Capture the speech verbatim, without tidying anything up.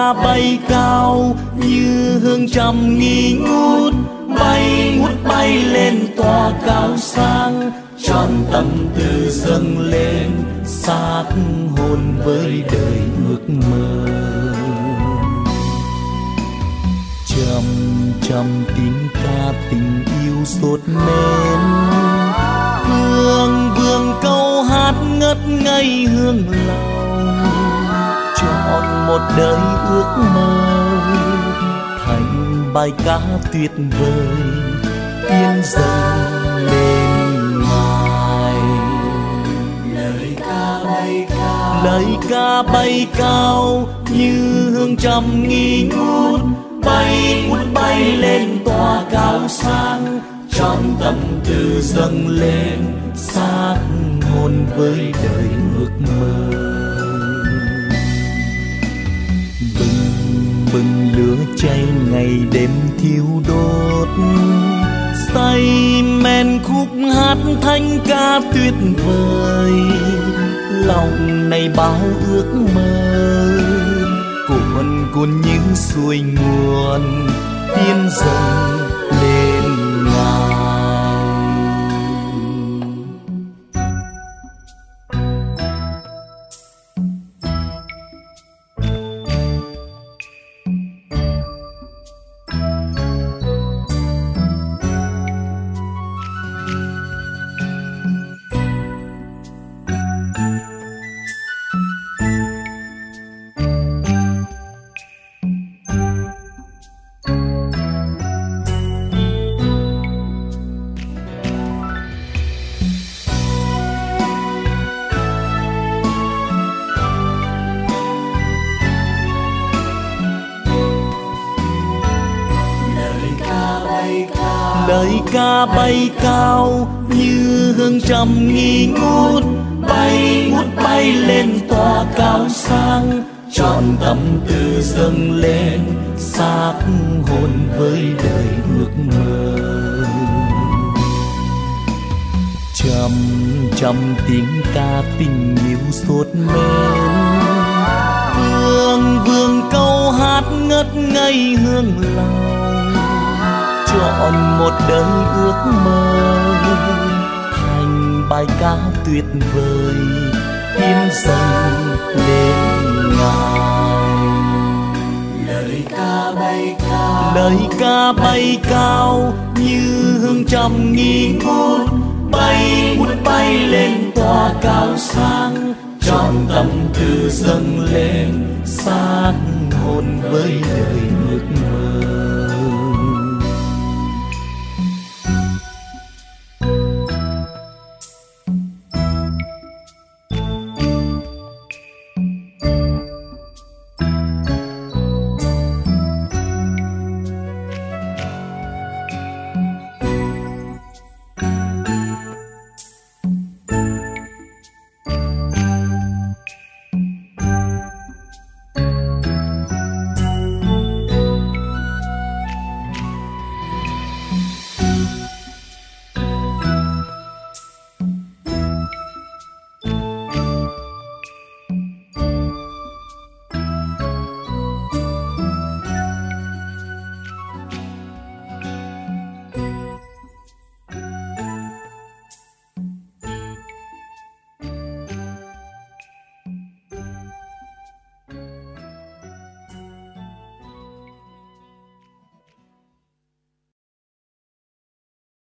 ca bay cao như hương trầm nghi ngút, bay ngút bay lên tỏa cao sang, trọn tâm tư dâng lên xác hồn với đời ước mơ. Trầm trầm tiếng ca tình yêu sốt mến, vương vương câu hát ngất ngây hương lòng, trọn một đời ước mơ thành bài ca tuyệt vời tiếng dâng lên ngài. Lời ca bay cao, lời ca bay cao như hương trầm nghi ngút, bay ngút bay lên tỏa cao sang, trọn tâm tư dâng lên xác hồn với đời ước mơ. Bừng bừng lửa cháy ngày đêm thiêu đốt, say men khúc hát thanh ca tuyệt vời, lòng này bao ước mơ cuồn cuộn như suối nguồn tiến dâng lên ngài. Lời ca bay cao như hương trầm nghi ngút, bay ngút bay lên tỏa cao sang, trọn tâm tư dâng lên xác hồn với đời ước mơ. Trầm trầm tiếng ca tình yêu sốt mến, vương vương câu hát ngất ngây hương lòng, trọn một đời ước mơ thành bài ca tuyệt vời hiến dâng lên ngài. Lời ca bay cao, lời ca bay cao như hương trầm nghi ngút, bay ngút bay lên tỏa cao sang, trọn tâm tư dâng lên xác hồn với đời